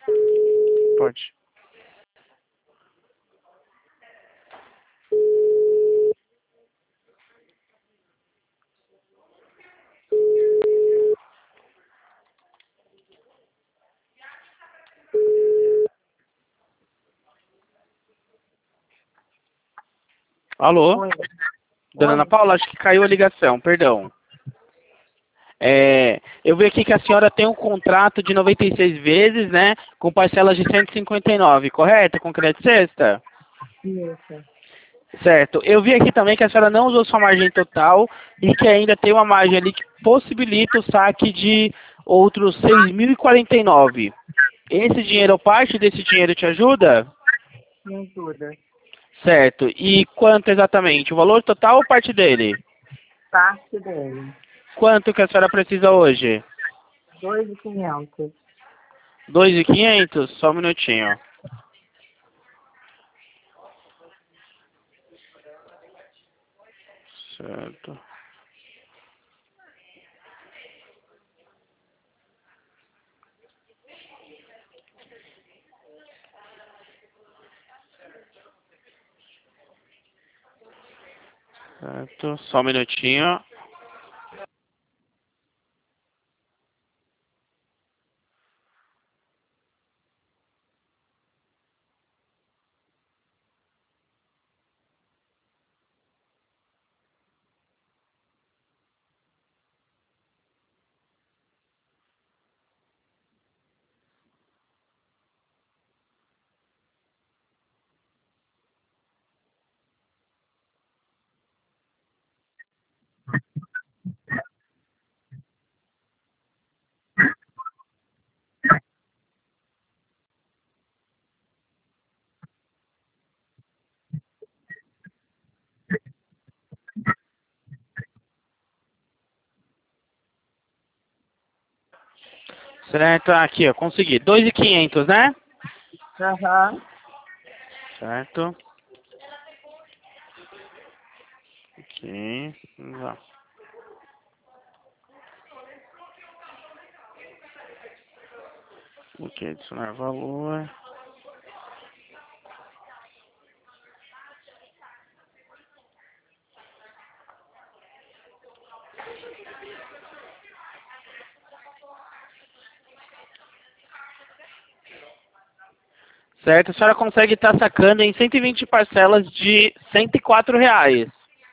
Pode. Alô? Oi. Dona Ana Oi. Paula, acho que caiu a ligação, perdão. Eu vi aqui que a senhora tem um contrato de 96 vezes, né? Com parcelas de 159, correto? Com crédito sexta? Isso. Certo. Eu vi aqui também que a senhora não usou sua margem total e que ainda tem uma margem ali que possibilita o saque de outros 6.049. Esse dinheiro, ou parte desse dinheiro te ajuda? Me ajuda. Certo. E quanto exatamente? O valor total ou parte dele? Parte dele. Quanto que a senhora precisa hoje? 2.500. 2.500? Só um minutinho. Certo. Certo. Só um minutinho. Certo. Aqui, ó. Consegui. 2.500, né? Aham. Certo. Aqui. Vamos lá. Ok, adicionar valor. Certo, a senhora consegue estar sacando em 120 parcelas de R$ 104.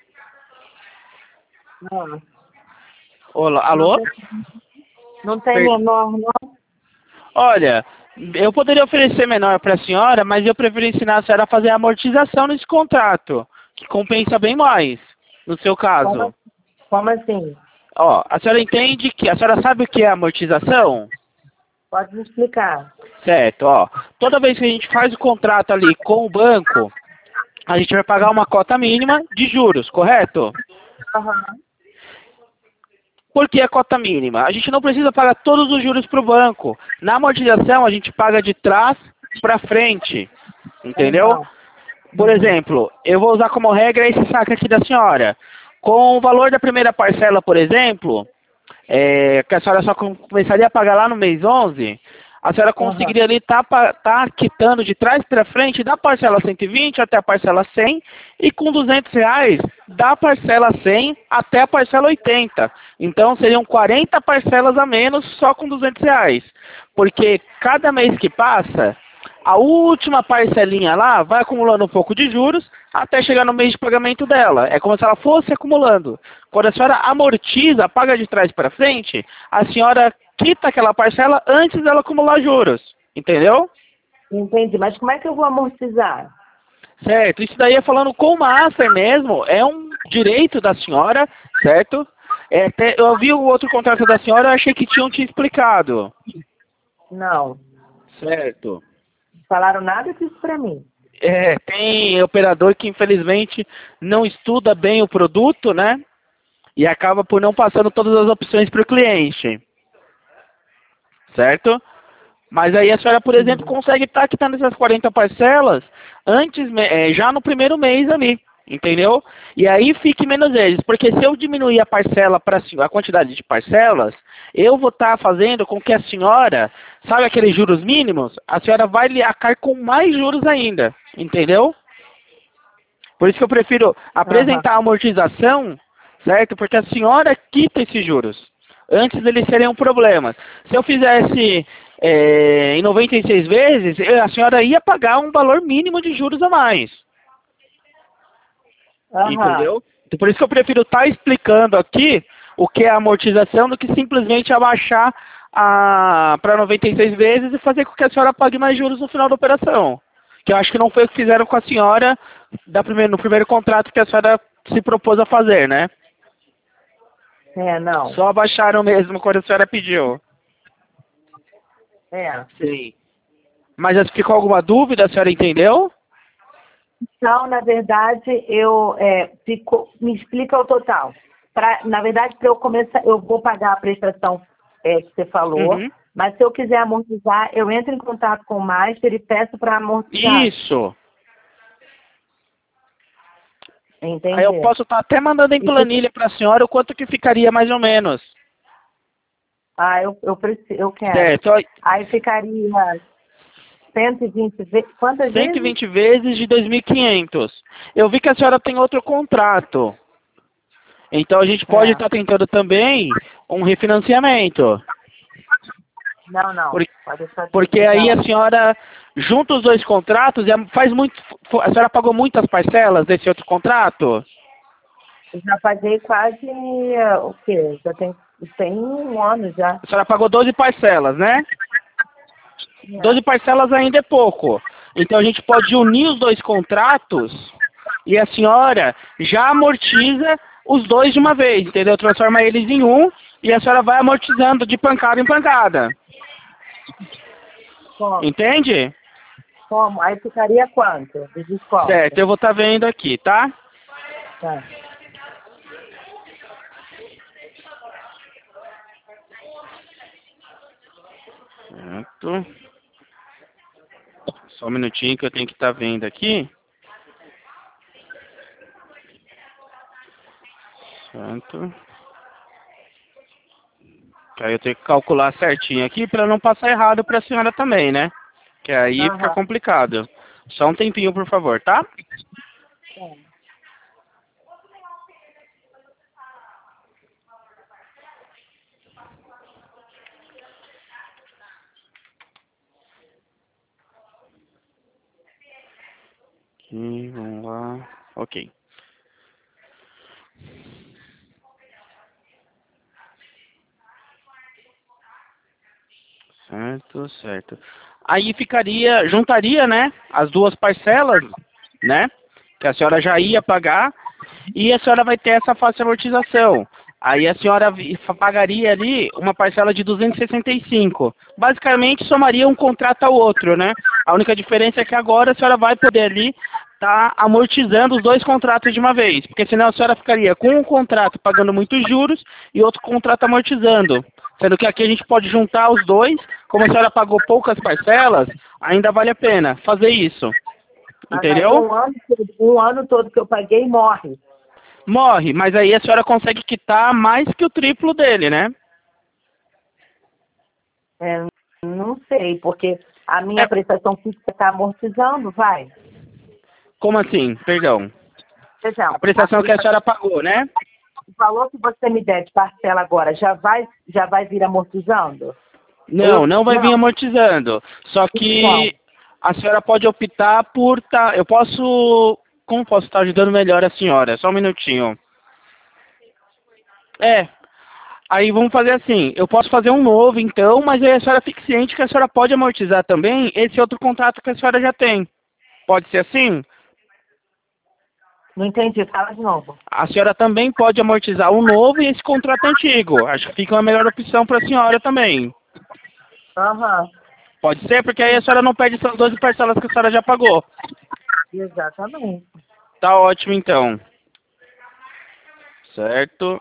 Não. Olá, Não alô? tem, não tem Per- menor, não? Olha, eu poderia oferecer menor para a senhora, mas eu prefiro ensinar a senhora a fazer a amortização nesse contrato, que compensa bem mais, no seu caso. Como, como assim? Ó, a senhora entende que, a senhora sabe o que é amortização? Pode me explicar. Certo, ó. Toda vez que a gente faz o contrato ali com o banco, a gente vai pagar uma cota mínima de juros, correto? Aham. Por que a cota mínima? A gente não precisa pagar todos os juros para o banco. Na amortização, a gente paga de trás para frente. Entendeu? Aham. Por Uhum. exemplo, eu vou usar como regra esse saque aqui da senhora. Com o valor da primeira parcela, por exemplo, que a senhora só começaria a pagar lá no mês 11, a senhora Aham. conseguiria ali tá quitando de trás para frente da parcela 120 até a parcela 100 e com R$ 200 da parcela 100 até a parcela 80. Então seriam 40 parcelas a menos só com R$ 200. Porque cada mês que passa, a última parcelinha lá vai acumulando um pouco de juros até chegar no mês de pagamento dela. É como se ela fosse acumulando. Quando a senhora amortiza, paga de trás para frente, a senhora quita aquela parcela antes dela acumular juros. Entendeu? Entendi. Mas como é que eu vou amortizar? Certo. Isso daí é falando com o Master mesmo. É um direito da senhora, certo? Eu vi o outro contrato da senhora, eu achei que tinham te explicado. Não. Certo. Falaram nada disso pra mim. Tem operador que infelizmente não estuda bem o produto, né? E acaba por não passando todas as opções para o cliente, certo? Mas aí a senhora, por exemplo, Uhum. consegue estar quitando essas 40 parcelas antes, já no primeiro mês ali, entendeu? E aí fique menos vezes, porque se eu diminuir a parcela para a quantidade de parcelas, eu vou estar fazendo com que a senhora, sabe aqueles juros mínimos? A senhora vai lhe arcar com mais juros ainda, entendeu? Por isso que eu prefiro Aham. apresentar a amortização, certo? Porque a senhora quita esses juros. Antes eles seriam problemas. Se eu fizesse em 96 vezes, a senhora ia pagar um valor mínimo de juros a mais. Aham. Entendeu? Então, por isso que eu prefiro estar explicando aqui o que é amortização do que simplesmente abaixar para 96 vezes e fazer com que a senhora pague mais juros no final da operação. Que eu acho que não foi o que fizeram com a senhora no primeiro contrato que a senhora se propôs a fazer, né? É, não. Só abaixaram mesmo quando a senhora pediu. É. Sim. Mas ficou alguma dúvida, a senhora entendeu? Então, na verdade, me explica o total. Na verdade, para eu começar, eu vou pagar a prestação que você falou, Uhum. mas se eu quiser amortizar, eu entro em contato com o Master e peço para amortizar. Isso. Aí eu Entendi. posso estar até mandando em E fi- planilha para a senhora o quanto que ficaria mais ou menos. eu preciso, eu quero. Certo. Aí ficaria 120 vezes. Quantas vezes? 120 vezes de 2.500. Eu vi que a senhora tem outro contrato. Então a gente pode É. estar tentando também um refinanciamento. Não, não. Por- Pode deixar assim, Porque tá aí a ótimo. senhora junta os dois contratos e faz muito. A senhora pagou muitas parcelas desse outro contrato? Eu já paguei quase, o quê? Tem um ano já. A senhora pagou 12 parcelas, né? 12 É. parcelas ainda é pouco. Então a gente pode unir os dois contratos e a senhora já amortiza os dois de uma vez, entendeu? Transforma eles em um e a senhora vai amortizando de pancada em pancada. Como? Entende? Como? Aí ficaria quanto de Certo, desconto? eu vou estar vendo aqui, tá? Tá. Certo. Só um minutinho que eu tenho que estar vendo aqui. Certo. Que aí eu tenho que calcular certinho aqui para não passar errado para a senhora também, né? Que aí fica Aham. complicado. Só um tempinho, por favor, tá? Tá. Aqui, vamos lá. Ok. Certo, certo. Aí ficaria, juntaria, né, as duas parcelas, né, que a senhora já ia pagar, e a senhora vai ter essa fácil amortização. Aí a senhora pagaria ali uma parcela de 265. Basicamente somaria um contrato ao outro, né? A única diferença é que agora a senhora vai poder ali estar amortizando os dois contratos de uma vez, porque senão a senhora ficaria com um contrato pagando muitos juros e outro contrato amortizando. Sendo que aqui a gente pode juntar os dois, como a senhora pagou poucas parcelas, ainda vale a pena fazer isso. Mas aí Entendeu? um ano todo que eu paguei morre. Morre, mas aí a senhora consegue quitar mais que o triplo dele, né? É, não sei, porque a minha É, prestação fixa está amortizando, vai. como assim? Perdão. Por A exemplo, prestação que a senhora pagou, né? o valor que você me der de parcela agora já vai vir amortizando? Não, não vai vir Não, amortizando. Só que então. a senhora pode optar por tá. Eu posso. Como posso estar ajudando melhor a senhora? Só um minutinho. É. Aí vamos fazer assim. Eu posso fazer um novo, então, mas aí a senhora fique ciente que a senhora pode amortizar também esse outro contrato que a senhora já tem. Pode ser assim? Não entendi, fala de novo. A senhora também pode amortizar o novo e esse contrato antigo. Acho que fica uma melhor opção para a senhora também. Aham, Pode ser, porque aí a senhora não perde essas 12 parcelas que a senhora já pagou. exatamente. Tá ótimo, então. Certo.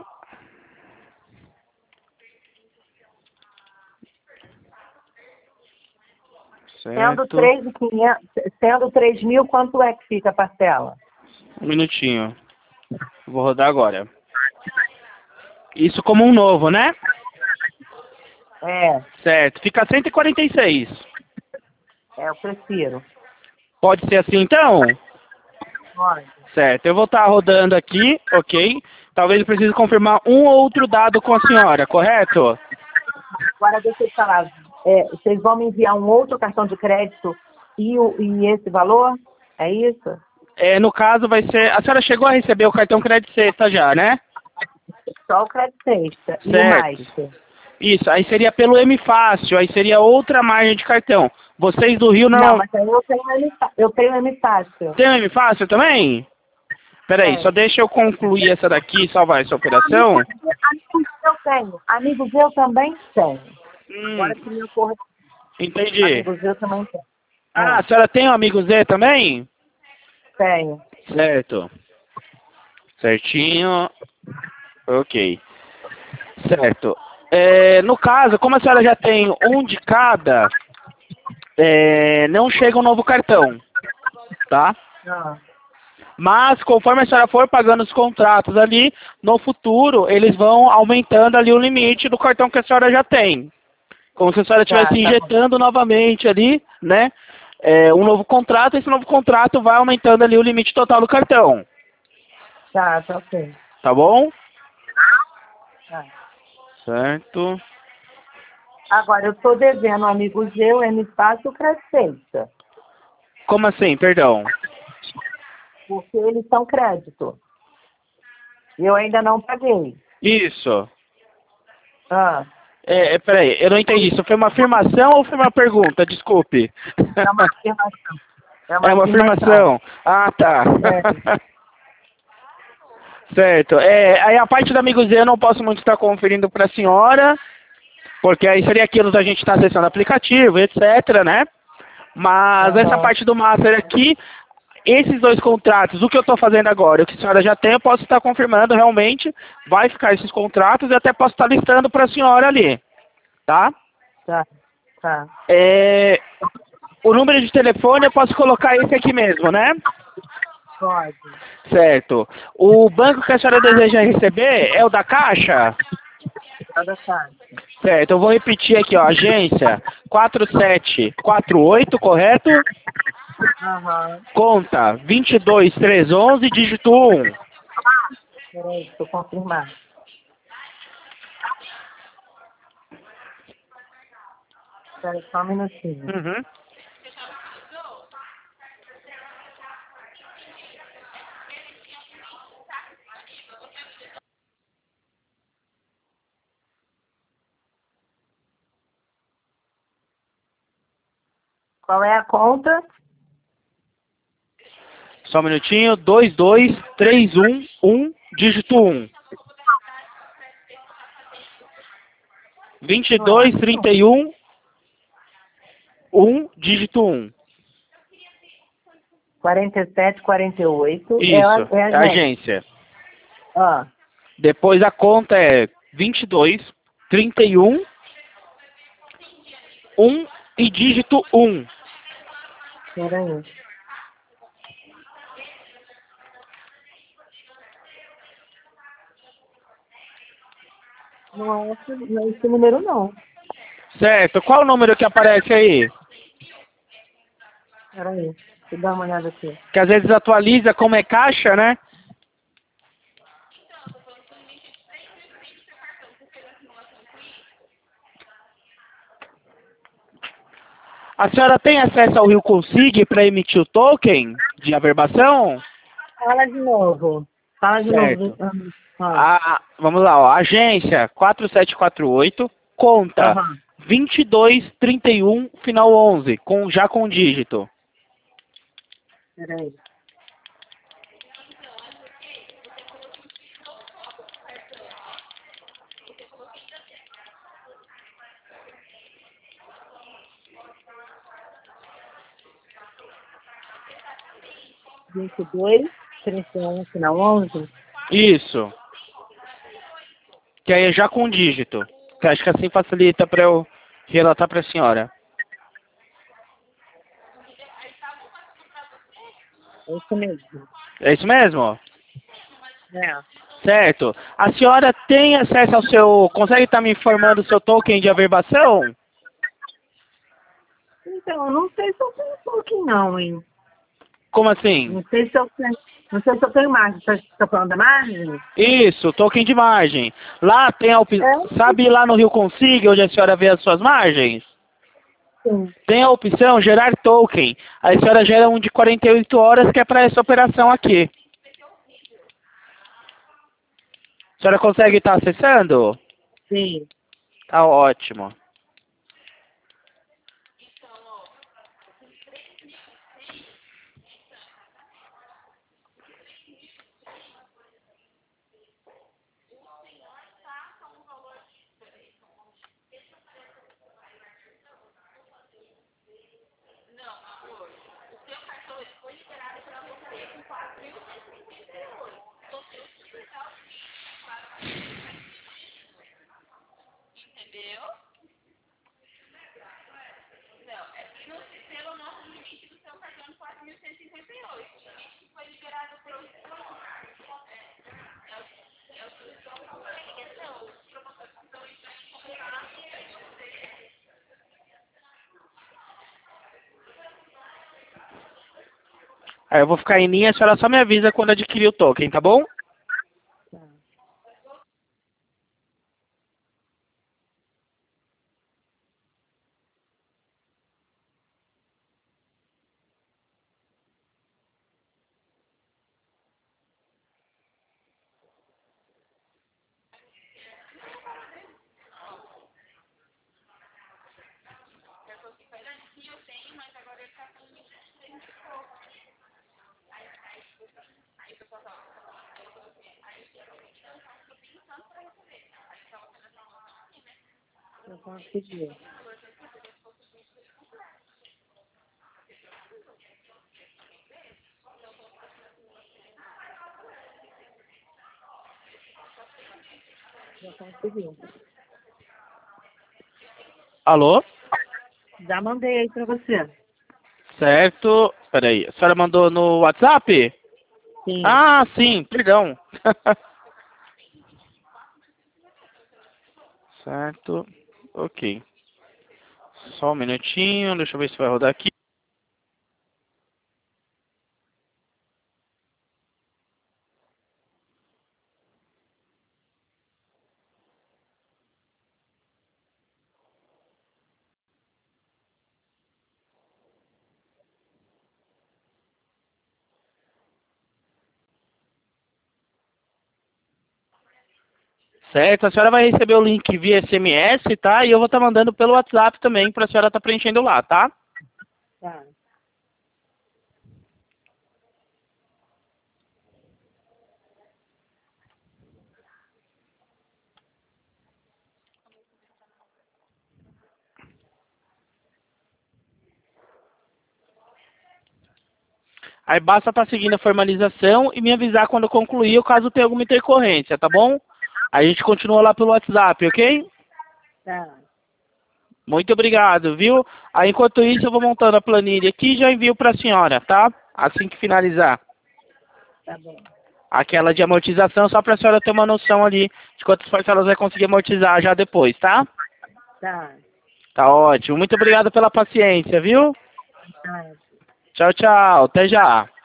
Sendo Certo. 3.500, sendo 3.000, quanto é que fica a parcela? Um minutinho. Vou rodar agora. Isso como um novo, né? É, Certo. Fica 146. eu prefiro. Pode ser assim, então? Pode. Certo. Eu vou estar rodando aqui, ok? Talvez eu precise confirmar um ou outro dado com a senhora, correto? Agora deixa eu te falar. Vocês vão me enviar um outro cartão de crédito e esse valor? É isso? No caso, vai ser... A senhora chegou a receber o cartão crédito sexta já, né? Só o crédito sexta. E o Certo. Master? Isso. Aí seria pelo M Fácil. Aí seria outra margem de cartão. Vocês do Rio Não, não... mas aí eu tenho M Fácil. Tem o M Fácil também? Peraí, só Tenho. deixa eu concluir essa daqui e salvar essa operação. Amigos eu tenho. Amigos eu também tenho. Hum, Agora que me ocorre, entendi. amigos eu também tenho. Ah, a senhora tem o amigo Z também? Tenho. Certo. Certinho. Ok. Certo. No caso, como a senhora já tem um de cada, não chega um novo cartão, tá? Ah, Mas, conforme a senhora for pagando os contratos ali, no futuro, eles vão aumentando ali o limite do cartão que a senhora já tem. Como se a senhora estivesse tá bom. injetando novamente ali, né? Um novo contrato, esse novo contrato vai aumentando ali o limite total do cartão. Tá ok. Tá bom? Tá. Certo. Agora, eu estou devendo amigos eu, M Fácil e o crédito sexta. Como assim? Perdão. Porque eles são crédito. Eu ainda não paguei. Isso. Ah, Peraí, eu não entendi. Isso foi uma afirmação ou foi uma pergunta? Desculpe. é uma afirmação. É É uma uma afirmação. afirmação. Ah, tá. É. Certo. Aí a parte do Amigos Z eu não posso muito estar conferindo para a senhora, porque aí seria aquilo da gente estar acessando aplicativo, etc, né? Mas essa Aham. parte do Master aqui, esses dois contratos, o que eu estou fazendo agora, o que a senhora já tem, eu posso estar confirmando realmente, vai ficar esses contratos e até posso estar listando para a senhora ali, tá? Tá, tá. O número de telefone eu posso colocar esse aqui mesmo, né? Pode. Certo. O banco que a senhora deseja receber é o da Caixa? Cada caixa. Certo, eu vou repetir aqui, ó, agência 4748, correto? Aham. Conta 22311, dígito 1. Peraí, deixa eu confirmar. Peraí, só um minutinho. Uhum. Qual é a conta? Só um minutinho, 22311, dígito 1. 2231, dígito 1. 4748. Isso, É é a a gente. agência. Ah, Depois a conta é 2231, e dígito 1. peraí. Não é esse número, não. Certo, qual o número que aparece aí? Peraí. Deixa eu dar uma olhada aqui. Que às vezes atualiza como é caixa, né? A senhora tem acesso ao Rio Consig para emitir o token de averbação? Fala de novo. Fala de Certo. novo. Ah, Vamos lá, ó. Agência 4748, conta aham. 2231, final 11, já com dígito. Peraí. Vinte e dois, 31, final 11. Isso. Que aí é já com dígito. Que acho que assim facilita para eu relatar para a senhora. É isso mesmo. É isso mesmo? É. Certo. A senhora tem acesso ao seu... Consegue estar me informando o seu token de averbação? Então, eu não sei se eu tenho token não, hein? Como assim? Não sei se eu tenho, não sei se eu tenho margem. Você está falando da margem? Isso, token de margem. Lá tem a opção... É, Sabe lá no Rio Consiga, onde a senhora vê as suas margens? sim. Tem a opção gerar token. Aí a senhora gera um de 48 horas, que é para essa operação aqui. A senhora consegue estar acessando? Sim. Tá ótimo. Aí eu vou ficar em linha, a senhora só me avisa quando adquirir o token, tá bom? Tá. Eu consegui. Já consegui. Alô? Já mandei aí para você. Certo. Peraí, a senhora mandou no WhatsApp? Sim. Ah, sim, perdão. Certo. Ok. Só um minutinho, deixa eu ver se vai rodar aqui. Certo, a senhora vai receber o link via SMS, tá? E eu vou estar mandando pelo WhatsApp também para a senhora estar preenchendo lá, tá? Tá. Aí basta estar seguindo a formalização e me avisar quando concluir, ou caso tenha alguma intercorrência, tá bom? A gente continua lá pelo WhatsApp, ok? Tá. Muito obrigado, viu? Aí enquanto isso eu vou montando a planilha aqui e já envio para a senhora, tá? Assim que finalizar. Tá bom. Aquela de amortização, só para a senhora ter uma noção ali de quantas parcelas vai conseguir amortizar já depois, tá? Tá. Tá ótimo. Muito obrigado pela paciência, viu? Tá. Tchau, tchau. Até já.